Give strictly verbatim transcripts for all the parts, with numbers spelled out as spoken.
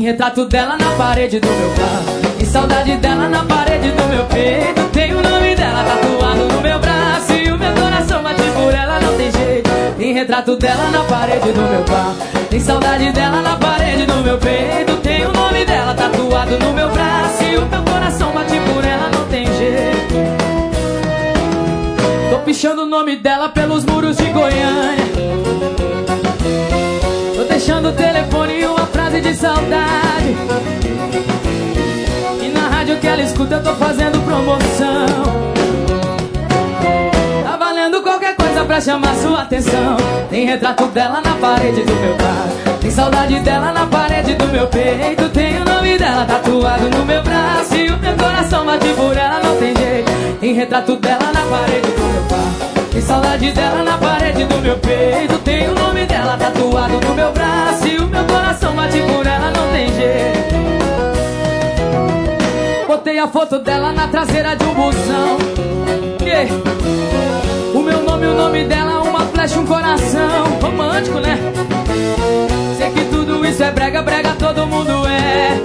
retrato dela na parede do meu quarto. Tem saudade dela na parede do meu peito. Tem o nome dela tatuado no meu braço e o meu coração bate por ela, não tem jeito. Tem retrato dela na parede do meu quarto. Tem saudade dela na parede do meu peito. Tem o nome dela tatuado no meu braço e o meu coração bate por ela, não tem jeito. Tô pichando o nome dela pelos muros de Goiânia. Tô deixando o telefone e uma frase de saudade. E na rádio que ela escuta eu tô fazendo promoção. Tá valendo qualquer coisa pra chamar sua atenção. Tem retrato dela na parede do meu quarto. Tem saudade dela na parede do meu peito. Tem o nome dela tatuado no meu braço e o meu coração bate por ela, não tem jeito. Tem retrato dela na parede do meu quarto. Tem saudade dela na parede do meu peito. Tem o nome dela tatuado no meu braço e o meu coração bate por ela, não tem jeito. Botei a foto dela na traseira de um busão. Yeah. O meu nome, o nome dela, uma flecha, um coração. Romântico, né? Sei que tudo isso é brega, brega todo mundo é.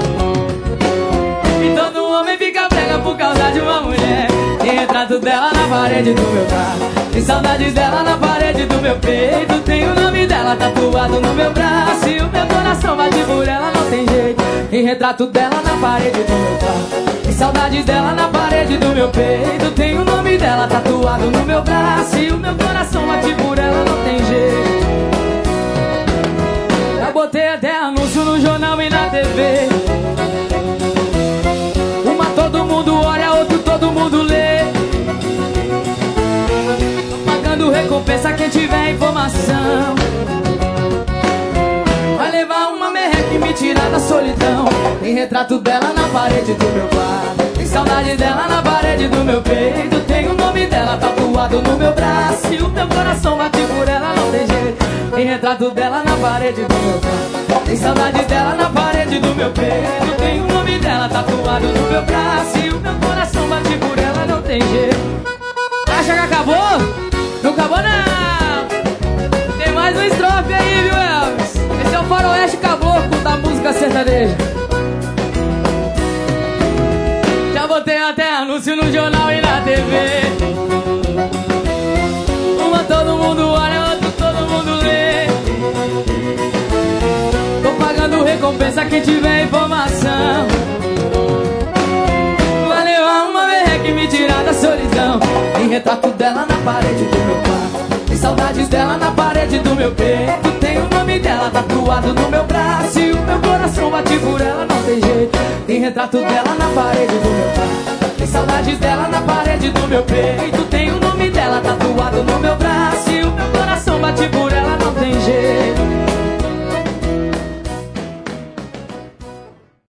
E todo homem fica brega por causa de uma mulher. Tem retrato dela na parede do meu carro. Tem saudade dela na parede do meu peito. Tem o nome dela tatuado no meu braço e o meu coração bate por ela, não tem jeito. Tem retrato dela na parede do meu carro. Tem saudade dela na parede do meu peito. Tem o nome dela tatuado no meu braço e o meu coração bate por ela, não tem jeito. Já botei até anúncio no jornal e na T V. Uma todo mundo olha, outro todo mundo lê. Tô pagando recompensa quem tiver informação. Vai levar uma merreca e me tirar da solidão. Tem retrato dela na parede do meu quarto. Tem saudade dela na parede do meu peito. Tem o nome dela tatuado no meu braço e o meu coração bate por ela, não tem jeito. Tem retrato dela na parede do meu quarto. Tem saudade dela na parede do meu peito. Tem o nome dela tatuado no meu braço e o meu coração bate por ela, não tem jeito. Acha que acabou? Não acabou não. Tem mais uma estrofe aí, viu, Elvis? Esse é o faroeste caboclo da música sertaneja. Já botei até anúncio no jornal e na T V. Uma todo mundo olha, outro todo mundo lê. Tô pagando recompensa quem tiver informação. Vai levar uma merreca e me tirar da solidão. Tem retrato dela na parede do meu quarto. Tem saudades dela na parede do meu peito. Tem o nome dela tatuado no meu braço e o meu coração bate por ela, não tem jeito. Tem retrato dela na parede do meu quarto. Tem saudades dela na parede do meu peito. Tem o nome dela tatuado no meu braço e o